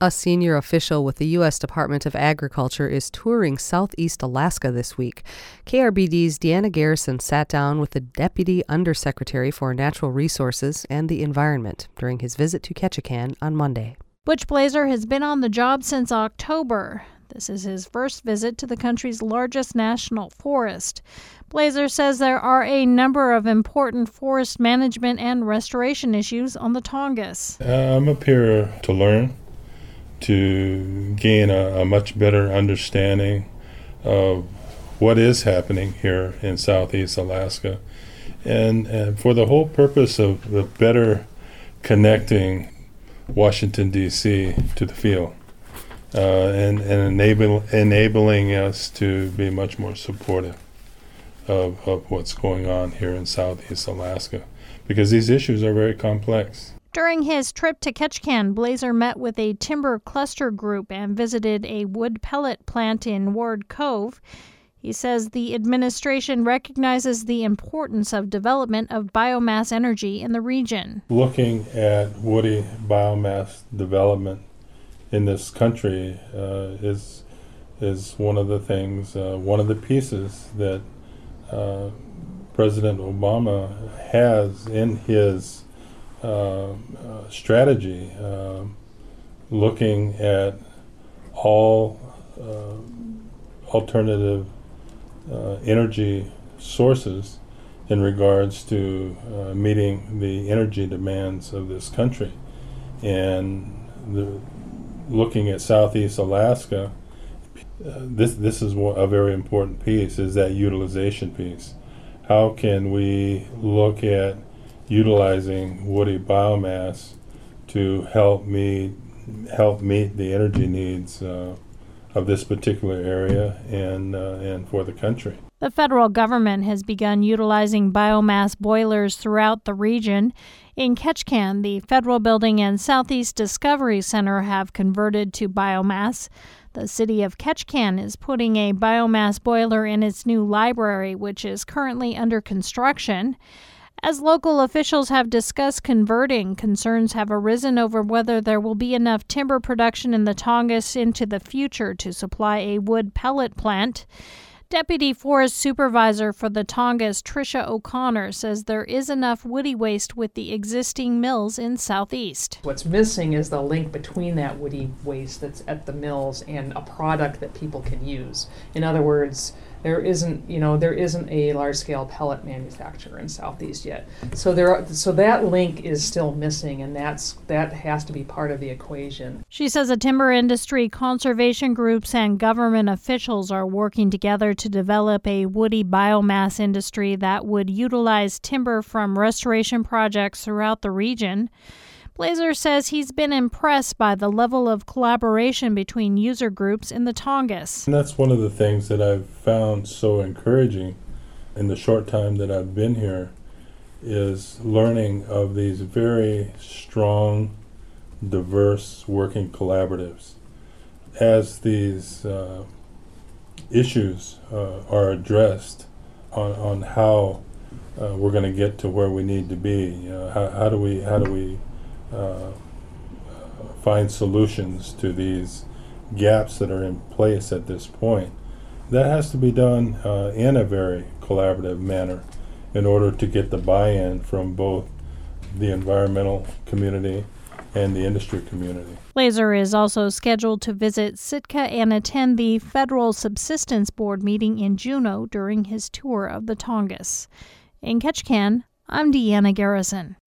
A senior official with the U.S. Department of Agriculture is touring southeast Alaska this week. KRBD's Deanna Garrison sat down with the Deputy Undersecretary for Natural Resources and the Environment during his visit to Ketchikan on Monday. Butch Blazer has been on the job since October. This is his first visit to the country's largest national forest. Blazer says there are a number of important forest management and restoration issues on the Tongass. I'm up here to learn, to gain a much better understanding of what is happening here in southeast Alaska, and for the whole purpose of better connecting Washington, D.C. to the field, and enabling us to be much more supportive of what's going on here in southeast Alaska, because these issues are very complex. During his trip to Ketchikan, Blazer met with a timber cluster group and visited a wood pellet plant in Ward Cove. He says the administration recognizes the importance of development of biomass energy in the region. Looking at woody biomass development in this country is one of the things, one of the pieces that President Obama has in his strategy, looking at all alternative energy sources in regards to meeting the energy demands of this country. And looking at southeast Alaska, this is a very important piece, is that utilization piece. How can we look at utilizing woody biomass to help meet the energy needs of this particular area and for the country? The federal government has begun utilizing biomass boilers throughout the region. In Ketchikan, the Federal Building and Southeast Discovery Center have converted to biomass. The city of Ketchikan is putting a biomass boiler in its new library, which is currently under construction. As local officials have discussed converting, concerns have arisen over whether there will be enough timber production in the Tongass into the future to supply a wood pellet plant. Deputy Forest Supervisor for the Tongass, Tricia O'Connor, says there is enough woody waste with the existing mills in southeast. What's missing is the link between that woody waste that's at the mills and a product that people can use. In other words, there isn't a large-scale pellet manufacturer in southeast yet. So that link is still missing, and that has to be part of the equation. She says the timber industry, conservation groups, and government officials are working together to develop a woody biomass industry that would utilize timber from restoration projects throughout the region. Blazer says he's been impressed by the level of collaboration between user groups in the Tongass. And that's one of the things that I've found so encouraging in the short time that I've been here, is learning of these very strong, diverse working collaboratives. As these issues are addressed on how we're going to get to where we need to be, how do we find solutions to these gaps that are in place at this point. That has to be done in a very collaborative manner in order to get the buy-in from both the environmental community and the industry community. Blazer is also scheduled to visit Sitka and attend the Federal Subsistence Board meeting in Juneau during his tour of the Tongass. In Ketchikan, I'm Deanna Garrison.